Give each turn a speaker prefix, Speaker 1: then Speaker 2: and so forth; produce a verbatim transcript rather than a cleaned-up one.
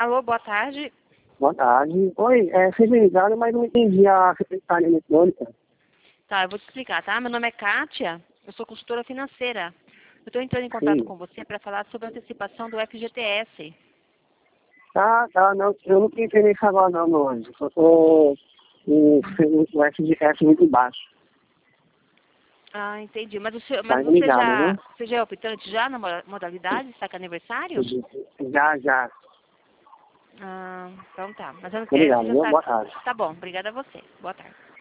Speaker 1: Alô, boa tarde.
Speaker 2: Boa tarde. Oi, é, vocês me ligaram, mas não entendi a secretária eletrônica.
Speaker 1: Tá, eu vou te explicar, tá? Meu nome é Kátia, eu sou consultora financeira. Eu estou entrando em contato
Speaker 2: Sim.
Speaker 1: com você para falar sobre a antecipação do F G T S.
Speaker 2: Tá, tá, não, eu não tenho interesse agora não, meu anjo. Eu tô com o F G S muito baixo.
Speaker 1: Ah, entendi. Mas, o senhor,
Speaker 2: Tá
Speaker 1: mas você
Speaker 2: ligado,
Speaker 1: já,
Speaker 2: né?
Speaker 1: você já é optante já na mo- modalidade? Está com aniversário?
Speaker 2: Já, já.
Speaker 1: Ah, então tá. Mas eu não quero, você
Speaker 2: Obrigado,
Speaker 1: já
Speaker 2: viu?
Speaker 1: sabe.
Speaker 2: Boa tarde.
Speaker 1: Tá bom, obrigada a você. Boa tarde.